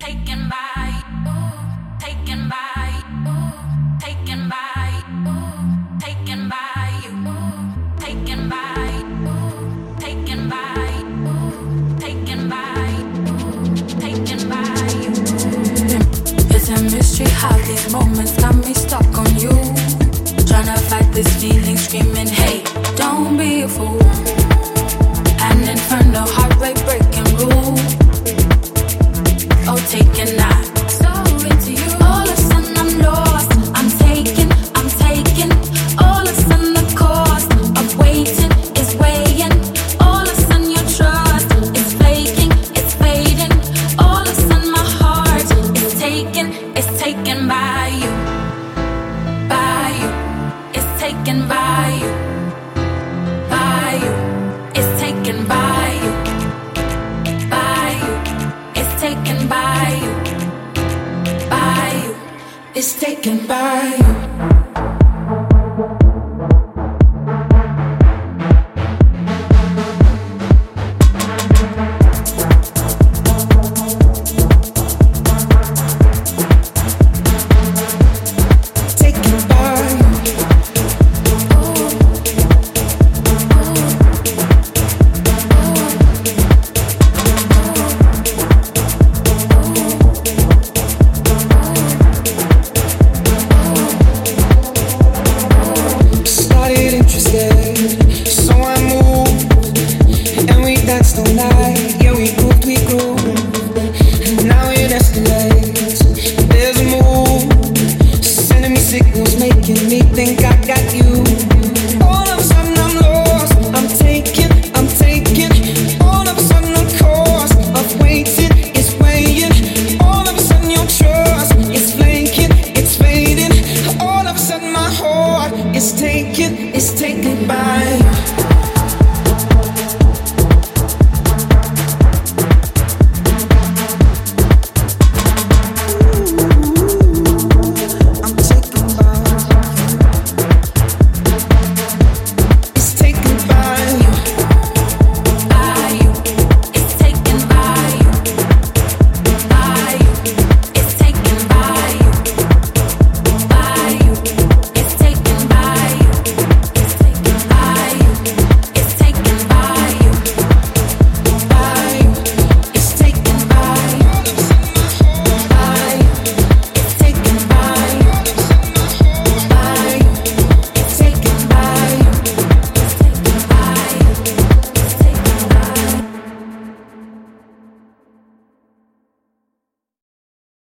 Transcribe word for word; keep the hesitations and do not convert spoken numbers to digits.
taken by, ooh, taken by, ooh, taken by, ooh, taken by you, ooh, taken by, ooh, taken by, ooh, taken by, ooh, taken by you. It's a mystery how these moments got me stuck on you. Tryna fight this feeling, screaming, hey, don't be a fool. An inferno, heart rate breaking rule. Oh, taking that. So into you. All of a sudden I'm lost. I'm taking, I'm taking. All of a sudden the cost of waiting is weighing. All of a sudden your trust is flaking, it's fading. All of a sudden my heart is taken, it's taken by you, by you. It's taken by you, by you. It's taken by you, by you. It's taken by you, by you. It's taken by you.